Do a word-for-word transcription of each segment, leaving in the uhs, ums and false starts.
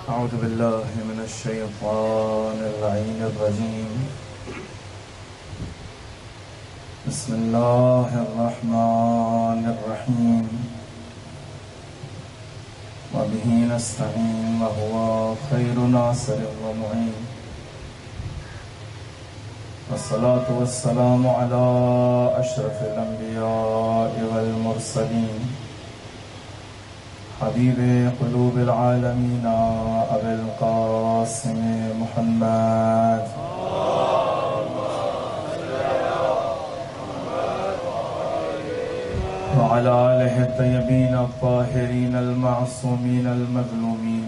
أعوذ بالله من الشيطان اللعين الرجيم. بسم الله الرحمن الرحيم. وبه نستعين وهو خير ناصر ومعين. والصلاة والسلام على أشرف الأنبياء والمرسلين حبيب قلوب العالمين أبي القاسم محمد وعلى آله الطيبين الطاهرين المعصومين المظلومين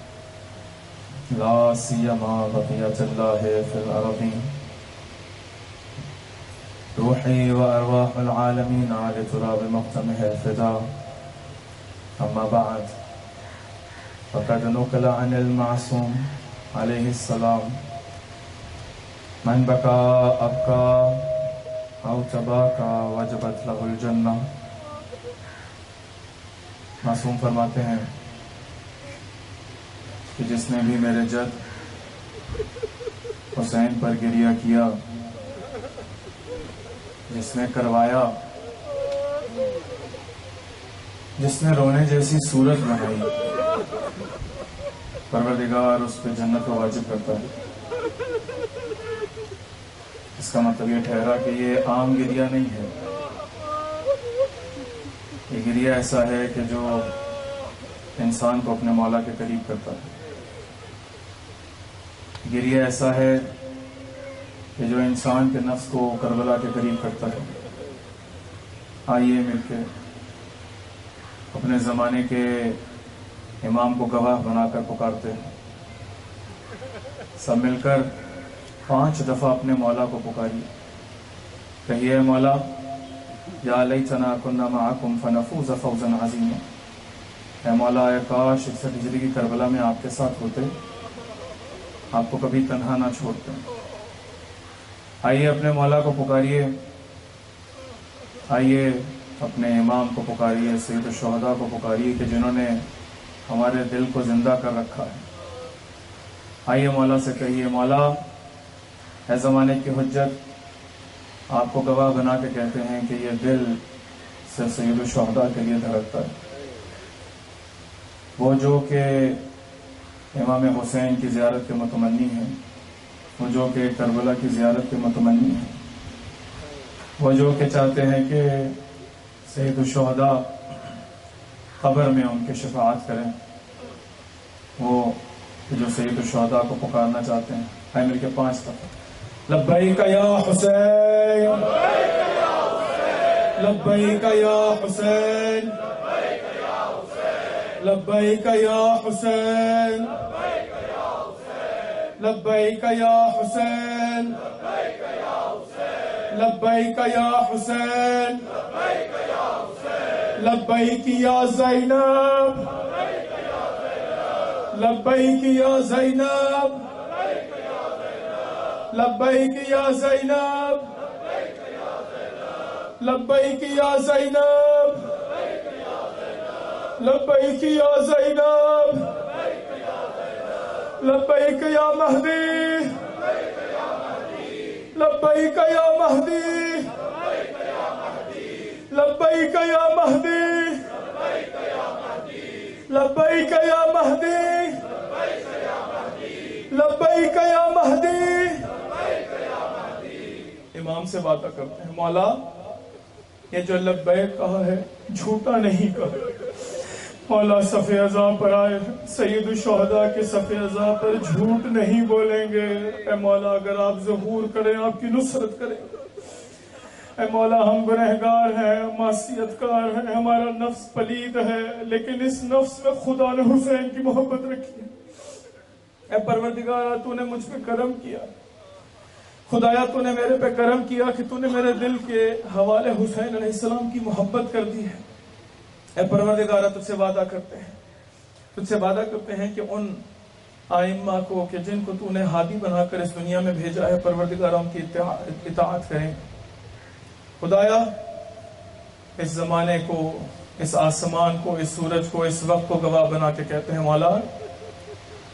لا سيما بقية الله في الأرضين روحي وأرواح العالمين على تراب مقتمه الفداء. أما بعد فقد نقل عن المعصوم عليه السلام من بكى أبكى أو تباكى وجبت له الجنة. معصوم فرماتے ہیں کہ جس نے بھی میرے جد حسین پر گریہ کیا، جس نے کروایا، جس نے رونے جیسی صورت بنائی، پروردگار اس پہ جنت کو واجب کرتا ہے. اس کا مطلب یہ ٹھہرا کہ یہ عام گریہ نہیں ہے، یہ گریہ ایسا ہے کہ جو انسان کو اپنے مولا کے قریب کرتا ہے. گریہ ایسا ہے کہ جو انسان کے نفس کو کربلا کے قریب کرتا ہے. آئیے مل کے اپنے زمانے کے امام کو گواہ بنا کر پکارتے ہیں. سب مل کر پانچ دفعہ اپنے مولا کو پکاریے. کہیے اے مولا یا لیتنا کنا معکم فنفوز فوزا عظیما. اے مولا اے کاش اکسٹھ ہجری کی کربلا میں آپ کے ساتھ ہوتے، آپ کو کبھی تنہا نہ چھوڑتے. آئیے اپنے مولا کو پکاریے، آئیے اپنے امام کو پکاریے، سید الشہداء کو پکاریے کہ جنہوں نے ہمارے دل کو زندہ کر رکھا ہے. آئیے مولا سے کہیے مولا اے زمانے کی حجت، آپ کو گواہ بنا کے کہتے ہیں کہ یہ دل سے سید الشہداء کے لیے دھڑکتا ہے. وہ جو کہ امام حسین کی زیارت کے متمنی ہیں، وہ جو کہ کربلا کی زیارت کے متمنی ہیں، وہ جو کہ چاہتے ہیں کہ سید الشہداء قبر میں ان کے شفاعت کریں، وہ جو سید الشہداء کو پکارنا چاہتے ہیں. آئے مل کے پانچ دفعہ لبیک یا حسین، لبیک یا حسین، لبیک یا حسین، لبیک یا حسین، لبیک یا حسین، لبیک یا زینب، لبیک یا زینب، لبیک یا زینب، لبیک یا زینب، لبیک یا زینب، لبیک یا مہدی، لبیک یا مہدی، لبیک یا مہدی، لبیک یا مہدی، لبیک یا مہدی. امام سے وعدہ کرتے ہیں مولا یہ جو لبیک کہا ہے جھوٹا نہیں کہا. مولا صف اعضاء پر آئے سید الشہداء کے صف اعضاء پر جھوٹ نہیں بولیں گے. اے مولا اگر آپ ظہور کریں آپ کی نصرت کریں. اے مولا ہم گنہگار ہیں، معصیت کار ہیں، ہمارا نفس پلید ہے، لیکن اس نفس میں خدا نے حسین کی محبت رکھی ہے. اے پروردگارا تو نے مجھ پہ کرم کیا، خدایا تو نے میرے پہ کرم کیا کہ تو نے میرے دل کے حوالے حسین علیہ السلام کی محبت کر دی ہے. اے پروردگارا تجھ سے وعدہ کرتے ہیں تجھ سے وعدہ کرتے ہیں کہ ان آئمہ کو کہ جن کو تو نے ہادی بنا کر اس دنیا میں بھیجا ہے پروردگارا ان کی اطاعت کریں. خدایا اس زمانے کو، اس آسمان کو، اس سورج کو، اس وقت کو گواہ بنا کے کہتے ہیں مولا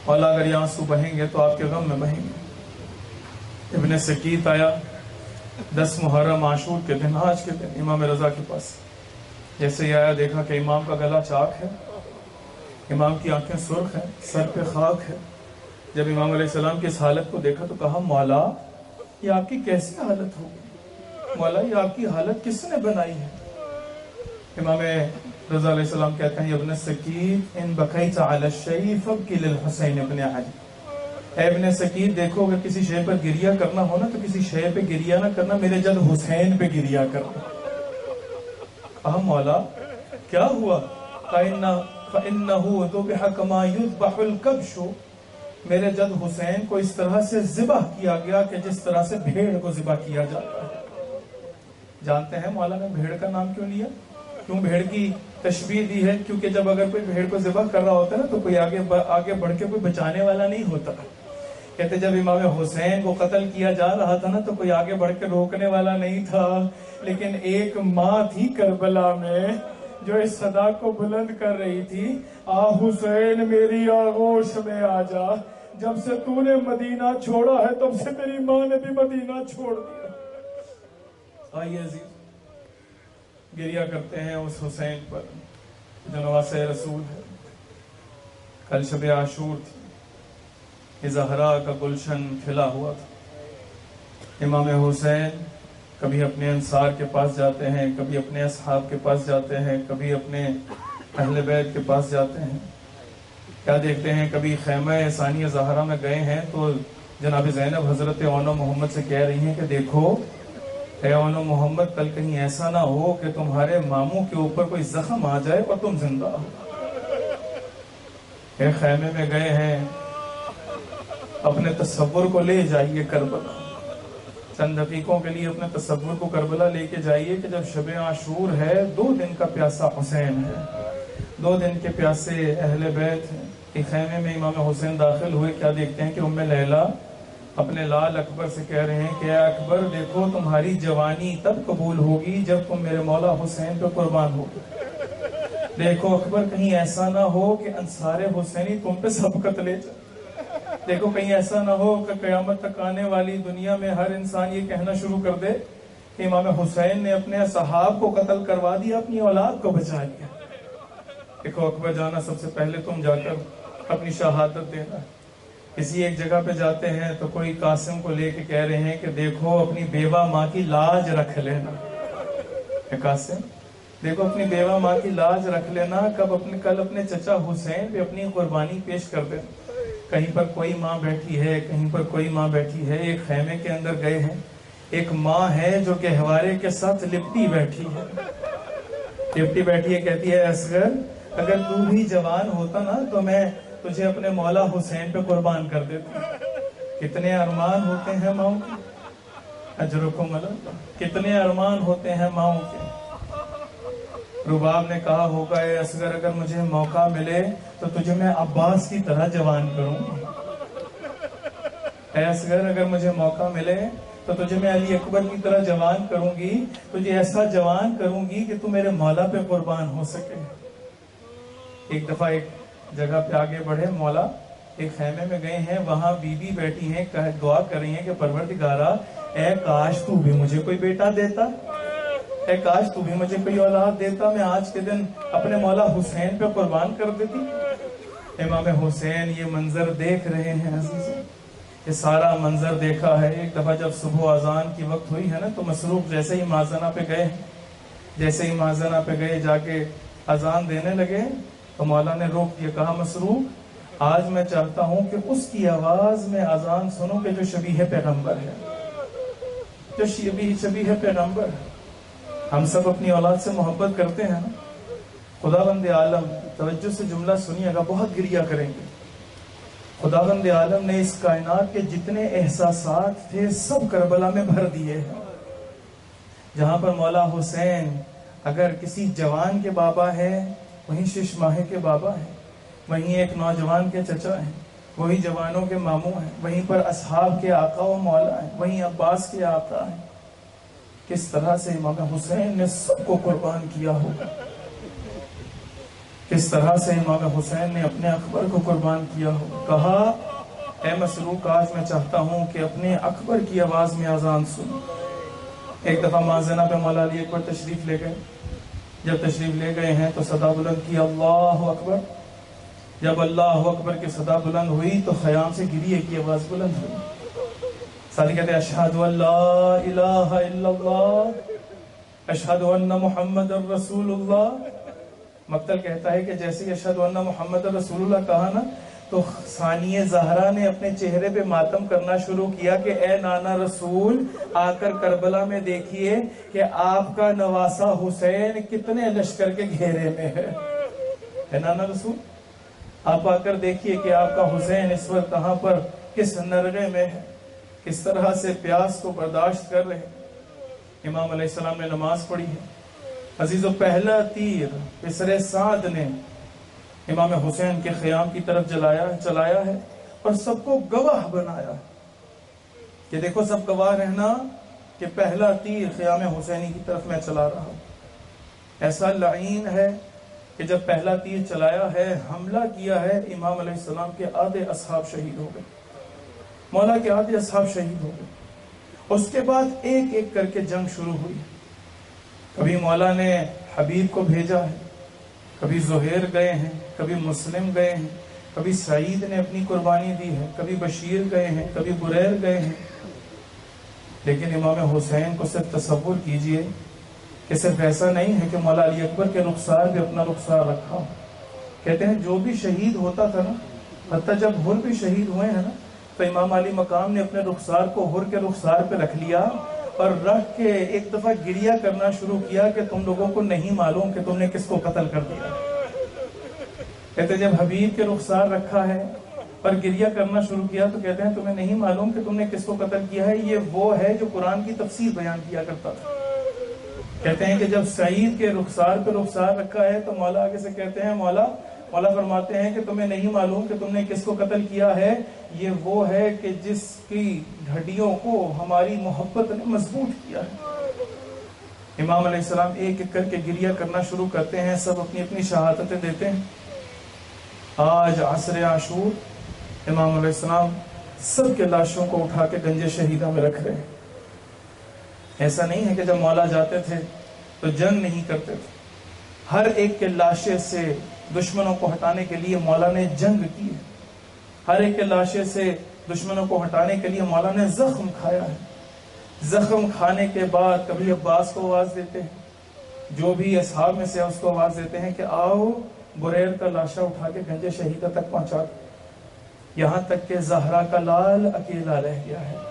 مولا اگر یہ آنسو بہیں گے تو آپ کے غم میں بہیں گے۔ ابن سکیت آیا دس محرم عاشور کے دن، آج کے دن، امام رضا کے پاس۔ جیسے یہ آیا دیکھا کہ امام کا گلا چاک ہے، امام کی آنکھیں سرخ ہیں، سر پہ خاک ہے۔ جب امام علیہ السلام کی اس حالت کو دیکھا تو کہا مولا یہ آپ کی کیسی حالت ہوگی؟ مولا یہ آپ کی حالت کس نے بنائی ہے؟ امام رضا علیہ السلام کہتے ہیں ابن سکیت ان بقیت علی الشیء فابکی للحسین ابن علی۔ اے ابن سکیت دیکھو اگر کسی شے پر گریہ کرنا ہو نا تو کسی شے پہ گریہ نہ کرنا، میرے جد حسین پہ گریہ کرنا۔ کہا مولا کیا ہوا؟ فَإِنَّهُ ذُبِحَ كَمَا يُذْبَحُ الْكَبْشُ، میرے جد حسین کو اس طرح سے ذبح کیا گیا کہ جس طرح سے بھیڑ کو ذبح کیا جاتا ہے۔ جانتے ہیں مولا نے بھیڑ کا نام کیوں لیا؟ کیوں بھیڑ کی تشبیہ دی ہے؟ کیونکہ جب اگر کوئی بھیڑ کو ذبح کر رہا ہوتا ہے نا تو کوئی آگے آگے بڑھ کے کوئی بچانے والا نہیں ہوتا۔ کہتے جب امام حسین کو قتل کیا جا رہا تھا نا تو کوئی آگے بڑھ کے روکنے والا نہیں تھا، لیکن ایک ماں تھی کربلا میں جو اس صدا کو بلند کر رہی تھی، آ حسین میری آغوش میں آ جا، جب سے تو نے مدینہ چھوڑا ہے تب سے تیری ماں نے بھی مدینہ چھوڑ دیا۔ آئیے عزیز گریہ کرتے ہیں اس حسین پر جو نواسہ رسول ہے۔ کل شب عاشور تھی، زہرا کا گلشن کھلا ہوا تھا۔ امام حسین کبھی اپنے انصار کے پاس جاتے ہیں، کبھی اپنے اصحاب کے پاس جاتے ہیں، کبھی اپنے اہل بیت کے پاس جاتے ہیں۔ کیا دیکھتے ہیں کبھی خیمہ ثانیہ زہرا میں گئے ہیں تو جناب زینب حضرت اون محمد سے کہہ رہی ہیں کہ دیکھو اے اون محمد کل کہیں ایسا نہ ہو کہ تمہارے ماموں کے اوپر کوئی زخم آ جائے اور تم زندہ ہو۔ اے خیمے میں گئے ہیں، اپنے تصور کو لے جائیے کربلا، چند دقیقوں کے لیے اپنے تصور کو کربلا لے کے جائیے کہ جب شب عاشور ہے، دو دن کا پیاسا حسین ہے، دو دن کے پیاسے اہل بیت ہیں۔ ایک خیمے میں امام حسین داخل ہوئے، کیا دیکھتے ہیں کہ ام لیلہ اپنے لال اکبر سے کہہ رہے ہیں کہ اے اکبر دیکھو تمہاری جوانی تب قبول ہوگی جب تم میرے مولا حسین پہ قربان ہوگی۔ دیکھو اکبر کہیں ایسا نہ ہو کہ انصار حسینی تم پہ سبقت لے جائے۔ دیکھو کہیں ایسا نہ ہو کہ قیامت تک آنے والی دنیا میں ہر انسان یہ کہنا شروع کر دے کہ امام حسین نے اپنے صحاب کو قتل کروا دیا، اپنی اولاد کو بچا لیا۔ دیکھو اکبر جانا سب سے پہلے تم جا کر اپنی شہادت دینا۔ کسی ایک جگہ پہ جاتے ہیں تو کوئی قاسم کو لے کے کہہ رہے ہیں کہ دیکھو اپنی بیوہ ماں کی لاج رکھ لینا۔ اے قاسم دیکھو اپنی بیوہ ماں کی لاج رکھ لینا، کب اپنے کل اپنے چچا حسین پہ اپنی قربانی پیش کر دینا۔ کہیں پر کوئی ماں بیٹھی ہے، کہیں پر کوئی ماں بیٹھی ہے، ایک خیمے کے اندر گئے ہیں، ایک ماں ہے جو گہوارے کے ساتھ لپٹی بیٹھی ہے، لپٹی بیٹھی ہے، کہتی ہے اصغر اگر تو بھی جوان ہوتا نا تو میں تجھے اپنے مولا حسین پہ قربان کر دیتا۔ کتنے ارمان ہوتے ہیں ماؤں کے، اجرکم اللہ، کتنے ارمان ہوتے ہیں ماؤں کے۔ رباب نے کہا ہوگا اے اصغر اگر مجھے موقع ملے تو تجھے میں عباس کی طرح جوان کروں گا، اے اصغر اگر مجھے موقع ملے تو تجھے میں علی اکبر کی طرح جوان کروں گی، تجھے ایسا جوان کروں گی کہ تو میرے مولا پہ قربان ہو سکے۔ ایک دفعہ ایک جگہ پہ آگے بڑھے، مولا ایک خیمے میں گئے ہیں، وہاں بی بی بیٹھی ہیں، دعا کر رہی ہیں کہ پروردگارا اے کاش تو بھی مجھے کوئی بیٹا دیتا، اے کاش تو بھی مجھے کوئی اولاد دیتا، میں آج کے دن اپنے مولا حسین پہ قربان کر دیتی۔ امام حسین یہ منظر دیکھ رہے ہیں عزیزوں، یہ سارا منظر دیکھا ہے۔ ایک دفعہ جب صبح اذان کی وقت ہوئی ہے نا تو مسروق جیسے ہی مازنہ پہ گئے جیسے ہی مازنہ پہ گئے جا کے اذان دینے لگے تو مولا نے روک دیا، کہا مسروق آج میں چاہتا ہوں کہ اس کی آواز میں اذان سنوں کہ جو شبیہ پیغمبر ہے، جو شبیہ شبیہ پیغمبر ہے۔ ہم سب اپنی اولاد سے محبت کرتے ہیں نا۔ خدا بند عالم توجہ سے جملہ سنیے گا، بہت گریہ کریں گے۔ خدا بند عالم نے اس کائنات کے جتنے احساسات تھے سب کربلا میں بھر دیے ہیں۔ جہاں پر مولا حسین اگر کسی جوان کے بابا ہے وہیں شش ماہے کے بابا ہیں، وہیں ایک نوجوان کے چچا ہیں، وہی جوانوں کے ماموں ہیں، وہیں پر اصحاب کے آقا و مولا ہیں، وہیں عباس کے آقا ہیں۔ کس طرح سے امام حسین نے سب کو قربان کیا ہوگا۔ کس طرح سے امام حسین نے اپنے اکبر کو قربان کیا ہو. کہا اے مسروق آج میں چاہتا ہوں کہ اپنے اکبر کی آواز میں اذان سن. ایک دفعہ مازنہ پہ مولا علی اکبر تشریف لے گئے. جب تشریف لے گئے ہیں تو صدا بلند کی اللہ اکبر. جب اللہ اکبر کی صدا بلند ہوئی تو خیام سے گریے کی آواز بلند ہوئی. ساتھ کہتے ہیں اشہد ان لا الہ الا اللہ اشہد ان محمد رسول اللہ. مقتل کہتا ہے کہ جیسے اشہد ان محمد رسول اللہ کہا نا تو ثانیہ زہرا نے اپنے چہرے پہ ماتم کرنا شروع کیا کہ اے نانا رسول آ کر کربلا میں دیکھیے کہ آپ کا نواسا حسین کتنے لشکر کے گھیرے میں ہے. اے نانا رسول آپ آ کر دیکھیے کہ آپ کا حسین اس وقت کہاں پر کس نرغے میں ہے, کس طرح سے پیاس کو برداشت کر رہے. امام علیہ السلام نے نماز پڑھی ہے. عزیزو پہلا تیر پسر سعد نے امام حسین کے خیام کی طرف جلایا چلایا ہے اور سب کو گواہ بنایا کہ دیکھو سب گواہ رہنا کہ پہلا تیر خیام حسینی کی طرف میں چلا رہا ہوں. ایسا لعین ہے کہ جب پہلا تیر چلایا ہے حملہ کیا ہے امام علیہ السلام کے آدھے اصحاب شہید ہو گئے, مولا کے آدھے اصحاب شہید ہو گئے. اس کے بعد ایک ایک کر کے جنگ شروع ہوئی. کبھی مولا نے حبیب کو بھیجا ہے, کبھی زہیر گئے ہیں, کبھی مسلم گئے ہیں, کبھی سعید نے اپنی قربانی دی ہے, کبھی بشیر گئے ہیں, کبھی بریر گئے ہیں. لیکن امام حسین کو صرف تصور کیجئے کہ صرف ایسا نہیں ہے کہ مولا علی اکبر کے رخسار بھی اپنا رخسار رکھا. کہتے ہیں جو بھی شہید ہوتا تھا نا, حتیٰ جب ہر بھی شہید ہوئے ہیں نا تو امام علی مقام نے اپنے رخسار کو ہر کے رخسار پہ رکھ لیا اور رکھ کے ایک دفعہ گریہ کرنا شروع کیا کہ تم لوگوں کو نہیں معلوم کہ تم نے کس کو قتل کر دیا. کہتے جب حبیب کے رخسار رکھا ہے اور گریہ کرنا شروع کیا تو کہتے ہیں تمہیں نہیں معلوم کہ تم نے کس کو قتل کیا ہے, یہ وہ ہے جو قرآن کی تفسیر بیان کیا کرتا تھا. کہتے ہیں کہ جب سعید کے رخسار پہ رخسار رکھا ہے تو مولا آگے سے کہتے ہیں مولا مولا فرماتے ہیں کہ تمہیں نہیں معلوم کہ تم نے کس کو قتل کیا ہے, یہ وہ ہے کہ جس کی ہڈیوں کو ہماری محبت نے مضبوط کیا ہے. امام علیہ السلام ایک ایک کر کے گریہ کرنا شروع کرتے ہیں, سب اپنی اپنی شہادتیں دیتے ہیں. آج عصر عاشور امام علیہ السلام سب کے لاشوں کو اٹھا کے گنج شہیدہ میں رکھ رہے ہیں. ایسا نہیں ہے کہ جب مولا جاتے تھے تو جنگ نہیں کرتے تھے, ہر ایک کے لاشے سے دشمنوں کو ہٹانے کے لیے مولا نے جنگ کی ہے. ہر ایک کے لاشے سے دشمنوں کو ہٹانے کے لیے مولا نے زخم کھایا ہے. زخم کھانے کے بعد کبھی عباس کو آواز دیتے ہیں, جو بھی اصحاب میں سے اس کو آواز دیتے ہیں کہ آؤ بریر کا لاشا اٹھا کے گنج شہیدہ تک پہنچا دو. یہاں تک کہ زہرا کا لال اکیلا رہ گیا ہے,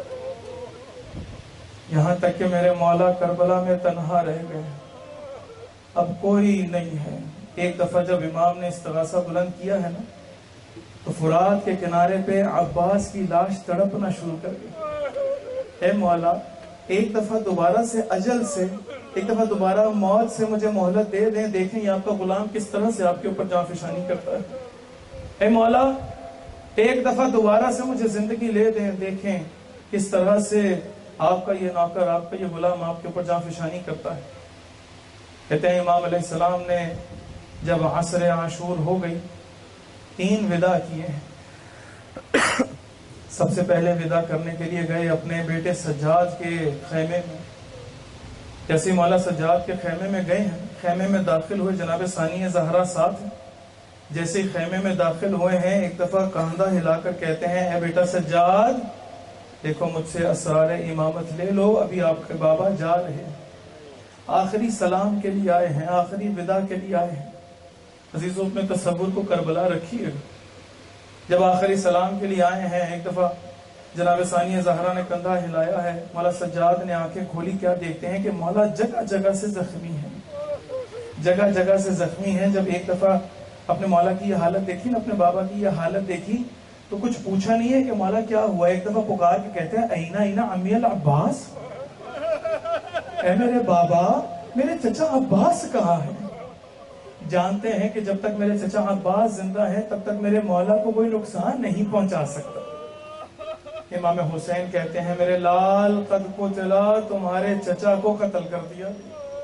یہاں تک کہ میرے مولا کربلا میں تنہا رہ گئے, اب کوئی نہیں ہے. ایک دفعہ جب امام نے استغاثہ بلند کیا ہے نا تو فرات کے کنارے پہ عباس کی لاش تڑپنا شروع کر گئی. اے مولا ایک دفعہ دوبارہ سے اجل سے, ایک دفعہ دوبارہ موت سے مجھے مہلت دے دیں, دیکھیں یہ آپ کا غلام کس طرح سے آپ کے اوپر جان فشانی کرتا ہے. اے مولا ایک دفعہ دوبارہ سے مجھے زندگی لے دیں, دیکھیں کس طرح سے آپ کا یہ نوکر, آپ کا یہ غلام آپ کے اوپر جان فشانی کرتا ہے. کہتے ہیں امام علیہ السلام نے جب عصر عاشور ہو گئی تین ودا کیے ہیں. سب سے پہلے ودا کرنے کے لیے گئے اپنے بیٹے سجاد کے خیمے میں. جیسے مولا سجاد کے خیمے میں گئے ہیں, خیمے میں داخل ہوئے, جناب ثانیہ زہرا ساتھ ہیں. جیسے خیمے میں داخل ہوئے ہیں ایک دفعہ کاندھا ہلا کر کہتے ہیں اے بیٹا سجاد دیکھو مجھ سے اسرار امامت لے لو, ابھی آپ کے بابا جا رہے ہیں, آخری سلام کے لیے آئے ہیں, آخری ودا کے لیے آئے ہیں. عزیزوں اپنے تصور کو کربلا رکھیے. جب آخری سلام کے لیے آئے ہیں ایک دفعہ جناب ثانیہ زہرا نے کندھا ہلایا ہے, مولا سجاد نے آنکھیں کھولی, کیا دیکھتے ہیں کہ مولا جگہ جگہ سے زخمی ہیں, جگہ جگہ سے زخمی ہیں. جب ایک دفعہ اپنے مولا کی یہ حالت دیکھی نا, اپنے بابا کی یہ حالت دیکھی تو کچھ پوچھا نہیں ہے کہ مولا کیا ہوا. ایک دفعہ پکار کے کہتے ہیں اینا اینا امی العباس, اے میرے بابا میرے چچا عباس کہاں ہے. جانتے ہیں کہ جب تک میرے چچا عباس زندہ ہے تب تک میرے مولا کو کوئی نقصان نہیں پہنچا سکتا. امام حسین کہتے ہیں میرے لال قد کو چلا تمہارے چچا کو قتل کر دیا.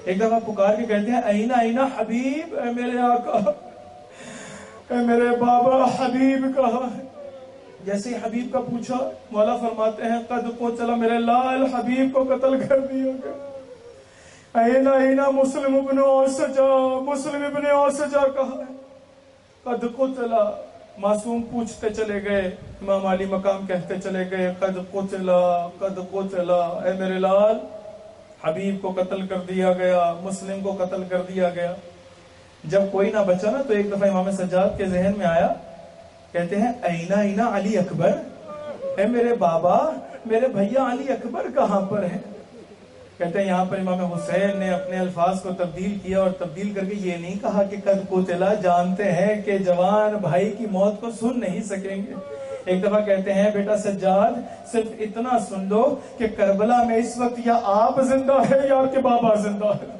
ایک دفعہ پکار کے کہتے ہیں اینا اینا حبیب، اے میرے آقا، اے میرے بابا، حبیب کہاں ہے؟ جیسے ہی حبیب کا پوچھا، مولا فرماتے ہیں قد قتل، میرے لال حبیب کو قتل کر دیا گیا۔ اینا اینا مسلم ابن اوسجا، مسلم ابن اوسجا کہاں ہے؟ قد قتل، معصوم پوچھتے چلے گئے، امام علی مقام کہتے چلے گئے قد قتل قد قتل، اے میرے لال حبیب کو قتل کر دیا گیا، مسلم کو قتل کر دیا گیا۔ جب کوئی نہ بچا نا تو ایک دفعہ امام سجاد کے ذہن میں آیا، کہتے ہیں اینا اینا علی اکبر، اے میرے بابا، میرے بھیا علی اکبر کہاں پر ہے؟ کہتے ہیں یہاں پر امام حسین نے اپنے الفاظ کو تبدیل کیا، اور تبدیل کر کے یہ نہیں کہا کہ قد قتلا، جانتے ہیں کہ جوان بھائی کی موت کو سن نہیں سکیں گے۔ ایک دفعہ کہتے ہیں بیٹا سجاد صرف اتنا سن لو کہ کربلا میں اس وقت یا آپ زندہ ہے یا آپ کے بابا زندہ ہے۔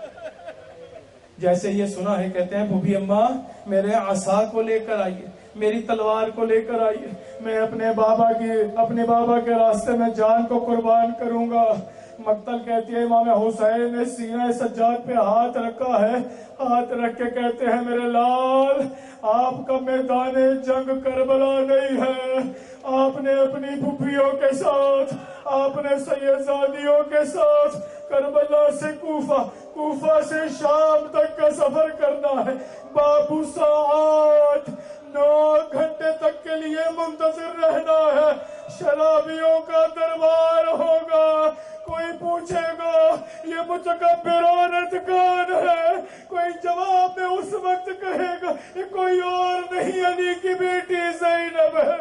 جیسے یہ سنا ہے کہتے ہیں بھوبھی اماں میرے عصا کو لے کر آئیے، میری تلوار کو لے کر آئیے، میں اپنے بابا کی اپنے بابا کے راستے میں جان کو قربان کروں گا۔ مقتل کہتی ہے امام حسین نے سینہ سجاد پہ ہاتھ رکھا ہے، ہاتھ رکھ کے کہتے ہیں میرے لال آپ کا میدان جنگ کربلا نہیں ہے، آپ نے اپنی پھوپھیوں کے ساتھ، آپ نے سیدزادیوں کے ساتھ کربلا سے کوفہ، کوفہ سے شام تک کا سفر کرنا ہے، بابو ساعت نو گھنٹے تک کے لیے منتظر رہنا ہے، شرابیوں کا دربار ہوگا، کوئی پوچھے گا یہ متکبرانت کون ہے، کوئی جواب میں اس وقت کہے گا یہ کوئی اور نہیں علی کی بیٹی زینب ہے۔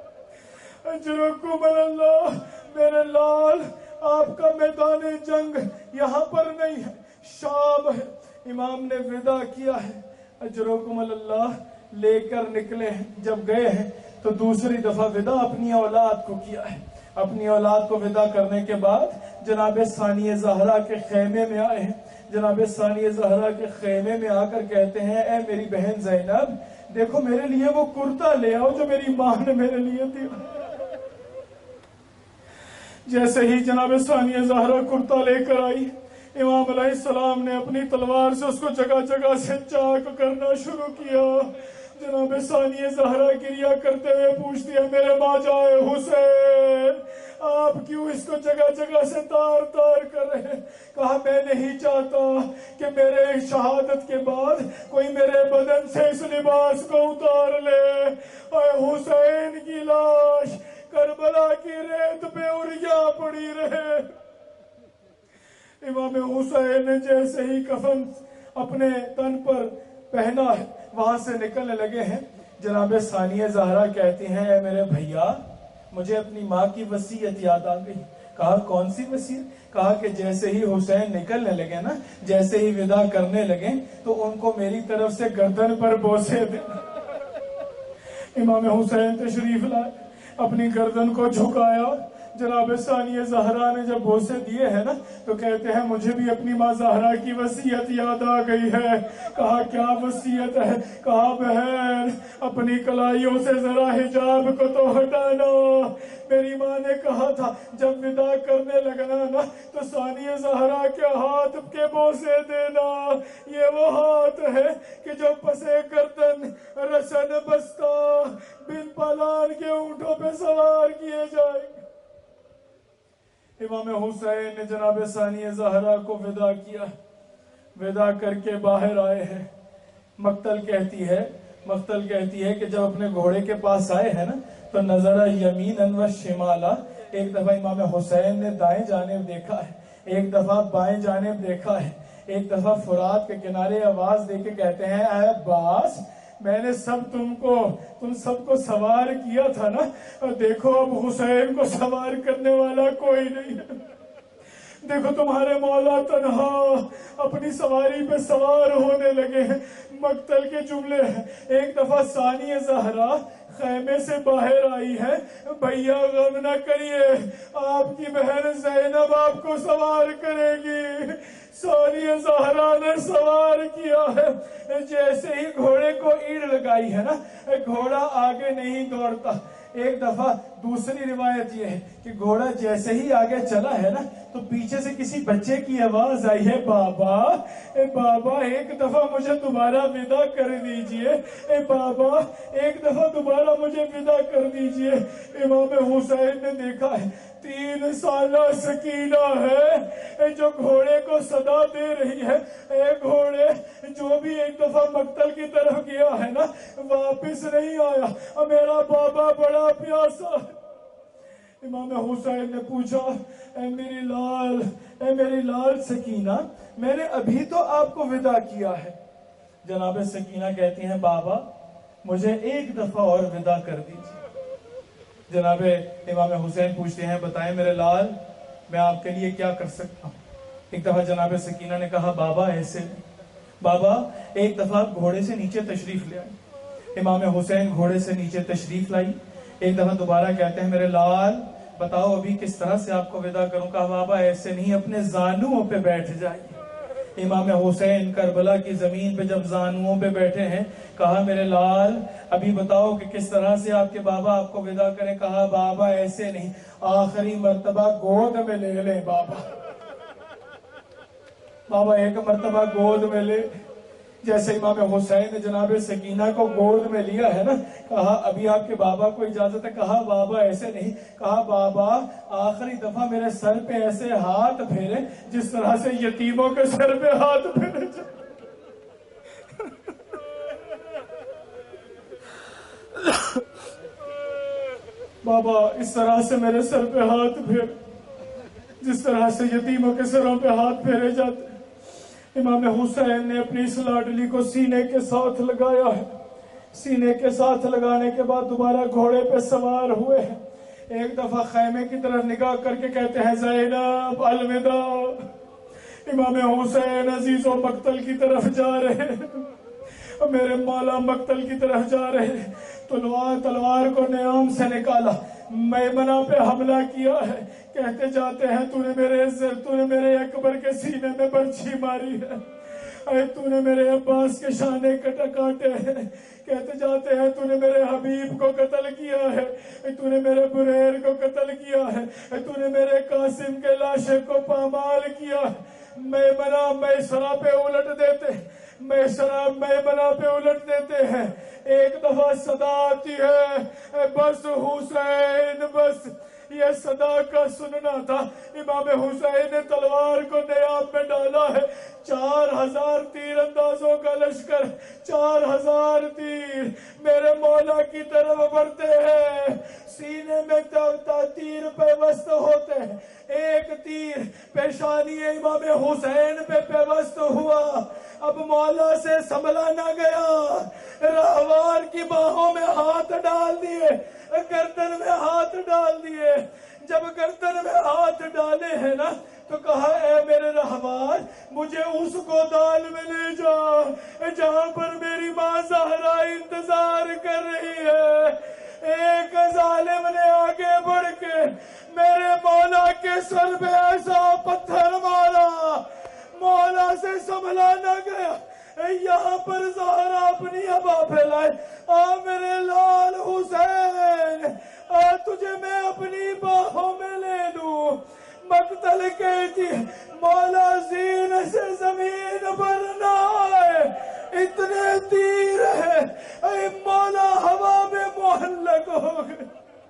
اجرکم اللہ، میرے لال آپ کا میدان جنگ یہاں پر نہیں ہے، شام ہے، امام نے ودا کیا ہے، اجرکم اللہ لے کر نکلے ہیں۔ جب گئے ہیں تو دوسری دفعہ ودا اپنی اولاد کو کیا ہے۔ اپنی اولاد کو ودا کرنے کے بعد جناب ثانیہ زہرا کے خیمے میں آئے ہیں۔ جناب ثانیہ زہرا کے خیمے میں آ کر کہتے ہیں اے میری بہن زینب دیکھو میرے لیے وہ کرتا لے آؤ جو میری ماں نے میرے لیے دیا۔ جیسے ہی جناب ثانیہ زہرا کرتا لے کر آئی، امام علیہ السلام نے اپنی تلوار سے اس کو جگہ جگہ سے چاک کرنا شروع کیا۔ جناب ثانیہ زہرا گریہ کرتے ہوئے پوچھتی ہے میرے ماں جائے حسین آپ کیوں اس کو جگہ جگہ سے تار تار کر رہے ہیں؟ کہا میں نہیں چاہتا کہ میرے شہادت کے بعد کوئی میرے بدن سے اس لباس کو اتار لے۔ اے حسین کی لاش کربلا کی ریت پہ اڑیا پڑی رہے۔ امام حسین نے جیسے ہی کفن اپنے تن پر پہنا ہے وہاں سے نکلنے لگے ہیں، جناب ثانیہ زہرا کہتی ہیں اے میرے بھیا مجھے اپنی ماں کی وصیت یاد آ گئی۔ کہا کون سی وصیت؟ کہا کہ جیسے ہی حسین نکلنے لگے نا، جیسے ہی ودا کرنے لگے تو ان کو میری طرف سے گردن پر بوسے دے۔ امام حسین تشریف لائے، اپنی گردن کو جھکایا، جناب ثانیہ زہرا نے جب بوسے دیے ہیں نا تو کہتے ہیں مجھے بھی اپنی ماں زہرا کی وصیت یاد آ گئی ہے۔ کہا کیا وصیت ہے؟ کہا بہن اپنی کلائیوں سے ذرا حجاب کو تو ہٹانا، میری ماں نے کہا تھا جب ودا کرنے لگنا نا تو ثانیہ زہرا کے ہاتھ کے بوسے دینا، یہ وہ ہاتھ ہے کہ جو پسے گردن رسن بستہ بن پالان کے اونٹوں پہ سوار کیے جائیں گے۔ امام حسین نے جناب ثانیہ زہرا کو ودا کیا، ودا کر کے باہر آئے ہیں۔ مقتل کہتی ہے مقتل کہتی ہے کہ جب اپنے گھوڑے کے پاس آئے ہیں نا تو نظر یمیناً و شمالا، ایک دفعہ امام حسین نے دائیں جانب دیکھا ہے، ایک دفعہ بائیں جانب دیکھا ہے، ایک دفعہ فرات کے کنارے آواز دے کے کہتے ہیں اے عباس میں نے سب تم کو تم سب کو سوار کیا تھا نا، دیکھو اب حسین کو سوار کرنے والا کوئی نہیں ہے، دیکھو تمہارے مولا تنہا اپنی سواری پہ سوار ہونے لگے ہیں۔ مقتل کے جملے ہیں، ایک دفعہ ثانیہ زہرا خیمے سے باہر آئی ہے، بھیا غم نہ کریے آپ کی بہن زینب آپ کو سوار کرے گی۔ ثانیہ زہرا نے سوار کیا ہے، جیسے ہی گھوڑے کو ایڑ لگائی ہے نا، گھوڑا آگے نہیں دوڑتا، ایک دفعہ دوسری روایت یہ ہے کہ گھوڑا جیسے ہی آگے چلا ہے نا تو پیچھے سے کسی بچے کی آواز آئی ہے، بابا اے بابا ایک دفعہ مجھے دوبارہ ودا کر دیجئے، اے بابا ایک دفعہ دوبارہ مجھے ودا کر دیجئے۔ امام حسین نے دیکھا ہے تین سالہ سکینہ ہے جو گھوڑے کو صدا دے رہی ہے، اے گھوڑے جو بھی ایک دفعہ مقتل کی طرف گیا ہے نا واپس نہیں آیا، میرا بابا بڑا پیاسا ہے۔ امام حسین نے پوچھا، اے میری لال اے میری لال سکینہ، میں نے ابھی تو آپ کو ودا کیا ہے۔ جناب سکینہ کہتی ہیں، بابا مجھے ایک دفعہ اور ودا کر دیجیے۔ جناب امام حسین پوچھتے ہیں، بتائیں میرے لال میں آپ کے لیے کیا کر سکتا ہوں؟ ایک دفعہ جناب سکینہ نے کہا، بابا ایسے بابا ایک دفعہ آپ گھوڑے سے نیچے تشریف لے آئے۔ امام حسین گھوڑے سے نیچے تشریف لائی، ایک دفعہ دوبارہ کہتے ہیں، میرے لال بتاؤ ابھی کس طرح سے آپ کو ودا کروں؟ کہا، بابا ایسے نہیں، اپنے زانوؤں پہ بیٹھ جائیے۔ امام حسین کربلا کی زمین پہ جب زانوؤں پہ بیٹھے ہیں، کہا، میرے لال ابھی بتاؤ کہ کس طرح سے آپ کے بابا آپ کو ودا کریں؟ کہا، بابا ایسے نہیں، آخری مرتبہ گود میں لے لیں بابا۔ بابا ایک مرتبہ گود میں لے، جیسے امام حسین نے جناب سکینہ کو گود میں لیا ہے نا، کہا ابھی آپ کے بابا کو اجازت ہے؟ کہا، بابا ایسے نہیں، کہا، بابا آخری دفعہ میرے سر پہ ایسے ہاتھ پھیرے جس طرح سے یتیموں کے سر پہ ہاتھ پھیرے جائے۔ بابا اس طرح سے میرے سر پہ ہاتھ پھیر جس طرح سے یتیموں کے سروں پہ ہاتھ پھیرے جاتے۔ امام حسین نے اپنی اس لاڈلی کو سینے کے ساتھ لگایا ہے، سینے کے ساتھ لگانے کے بعد دوبارہ گھوڑے پہ سوار ہوئے ہیں۔ ایک دفعہ خیمے کی طرف نگاہ کر کے کہتے ہیں، زینب الوداع۔ امام حسین عزیز و مقتل کی طرف جا رہے ہیں، میرے مولا مقتل کی طرف جا رہے ہیں۔ تلوار تلوار کو نیام سے نکالا، میمنہ پہ حملہ کیا ہے، کہتے جاتے ہیں، تو نے میرے تو نے میرے اکبر کے سینے میں برچھی ماری ہے، اے تو نے میرے عباس کے شانے کٹا کاٹے ہیں، کہتے جاتے ہیں، تو نے میرے حبیب کو قتل کیا ہے، تو نے میرے بریر کو قتل کیا ہے، تو نے میرے قاسم کے لاشے کو پامال کیا ہے۔ میمنہ میسرہ پہ الٹ دیتے میسرہ میمنہ پہ الٹ دیتے ہیں۔ ایک دفعہ صدا آتی ہے، بس حسین بس، یہ صدا کا سننا تھا۔ امام حسین نے تلوار کو نیام میں ڈالا ہے، چار ہزار تیر اندازوں کا لشکر، چار ہزار تیر میرے مولا کی طرف بڑھتے ہیں، سینے میں تیر پیوست ہوتے ہیں۔ ایک تیر پیشانی امام حسین پہ پیوست ہوا، اب مولا سے سنبھلا نہ گیا، راہوار کی باہوں میں ہاتھ ڈال دیے، گردن میں ہاتھ ڈال دیے۔ جب گردن میں ہاتھ ڈالے ہیں نا تو کہا، اے میرے راہوار مجھے اس گودال میں لے جا جہاں پر میری ماں زہرا انتظار کر رہی ہے۔ ایک ظالم نے آگے بڑھ کے میرے مولا کے سر پہ ایسا پتھر مارا، مولا سے سنبھلا نہ گیا۔ یہاں پر زہرا اپنی ہوا پھیلائے، آ میرے لال حسین، آ تجھے میں اپنی باہوں میں لے لوں۔ مقتل کہتی، مولا زین سے زمین پر نہ آئے، اتنے تیر ہے، اے مولا ہوا میں معلق ہو گئے۔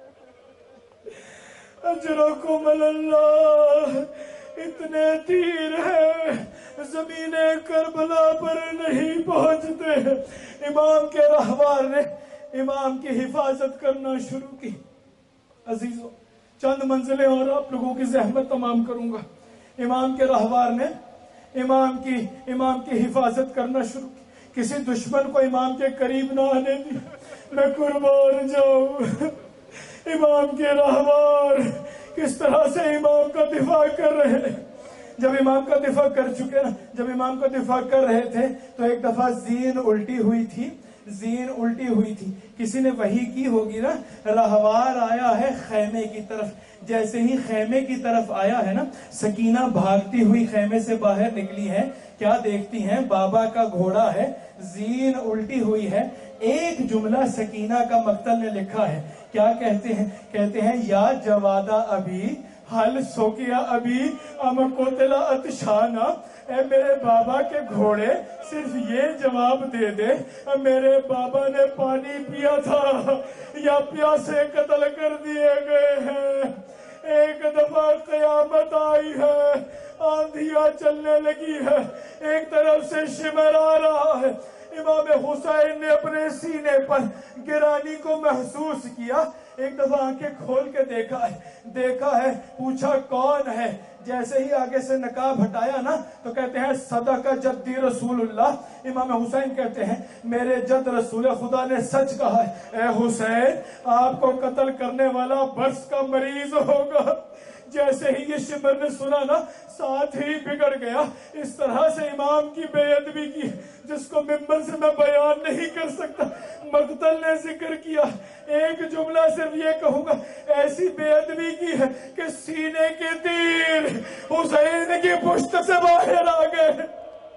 اجرکم اللہ، اتنے تیر ہے زمین کربلا پر نہیں پہنچتے۔ امام کے رہوار نے امام کی حفاظت کرنا شروع کی۔ عزیزوں چند منزلیں اور آپ لوگوں کی زحمت تمام کروں گا۔ امام کے رہوار نے امام کی امام کی حفاظت کرنا شروع کی، کسی دشمن کو امام کے قریب نہ آنے دی۔ میں قربان جاؤں، امام کے رہوار کس طرح سے امام کا دفاع کر رہے ہیں۔ جب امام کا دفاع کر چکے نا جب امام کا دفاع کر رہے تھے تو ایک دفعہ زین الٹی ہوئی تھی زین الٹی ہوئی تھی کسی نے وحی کی ہوگی نا، رہوار آیا ہے خیمے کی طرف۔ جیسے ہی خیمے کی طرف آیا ہے نا، سکینہ بھاگتی ہوئی خیمے سے باہر نکلی ہے، کیا دیکھتی ہیں؟ بابا کا گھوڑا ہے، زین الٹی ہوئی ہے، ایک جملہ سکینہ کا مقتل نے لکھا ہے، کیا کہتے ہیں؟ کہتے ہیں یا جوادہ ابھی حل سوکیا ابھی ام قتل اتشانا، اے میرے بابا کے گھوڑے صرف یہ جواب دے دے میرے بابا نے پانی پیا تھا یا پیاسے قتل کر دیے گئے ہیں۔ ایک دفعہ قیامت آئی ہے، آندھیاں چلنے لگی ہے، ایک طرف سے شمر آ رہا ہے، امام حسین نے اپنے سینے پر گرانی کو محسوس کیا، ایک دفعہ آنکھیں کھول کے دیکھا ہے دیکھا ہے پوچھا کون ہے؟ جیسے ہی آگے سے نقاب ہٹایا نا تو کہتے ہیں صدق جدی رسول اللہ، امام حسین کہتے ہیں میرے جد رسول خدا نے سچ کہا ہے، اے حسین آپ کو قتل کرنے والا برس کا مریض ہوگا۔ جیسے ہی یہ شمر نے سنا نا ساتھ ہی بگڑ گیا، اس طرح سے امام کی بے ادبی کی جس کو ممبر سے میں بیان نہیں کر سکتا۔ مقتل نے ذکر کیا، ایک جملہ صرف یہ کہوں گا، ایسی بے ادبی کی ہے کہ سینے کے تیر حسین کی پشت سے باہر آ گئے۔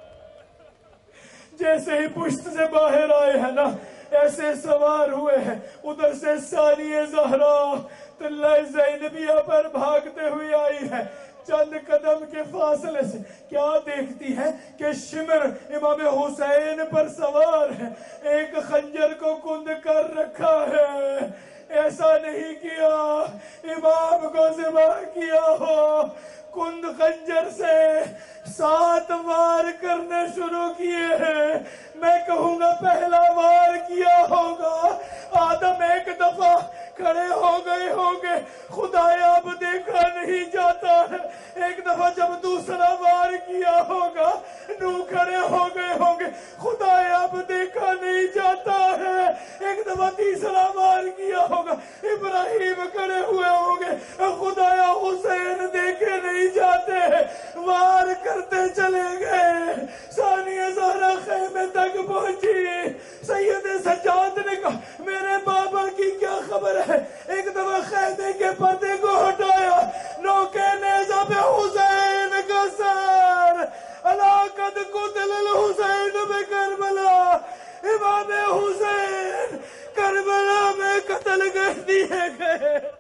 جیسے ہی پشت سے باہر آئے ہیں نا ایسے سوار ہوئے ہیں، ادھر سے ثانیہ زہرا طلع زینبیہ پر بھاگتے ہوئی آئی ہے، چند قدم کے فاصلے سے کیا دیکھتی ہے کہ شمر امام حسین پر سوار ہے، ایک خنجر کو کند کر رکھا ہے۔ ایسا نہیں کیا امام کو ذبح کیا ہو، کند خنجر سے سات وار کرنے شروع کیے ہیں، میں کہوں گا پہلا وار کیا ہوگا آدم ایک دفعہ کھڑے ہو گئے ہوں گے، خدایا اب دیکھا نہیں جاتا ہے، ایک دفعہ جب دوسرا وار کیا ہوگا نو کھڑے ہو گئے ہوں گے، خدایا اب دیکھا نہیں جاتا ہے، ایک دفعہ تیسرا وار کیا ہوگا، ابراہیم کھڑے ہوئے ہوں گے، خدایا حسین دیکھے نہیں جاتے، وار کرتے چلے گئے، ثانیہ زہرا خیمے تک پہنچی، سید سجاد نے کہا میرے بابا کی کیا خبر ہے، ایک دفعہ خیمے کے پردے کو ہٹایا، نوکے نیزہ پہ حسین کا سر، علاقت قتل الحسین میں کربلا، امام حسین کربلا میں قتل کر دیے گئے۔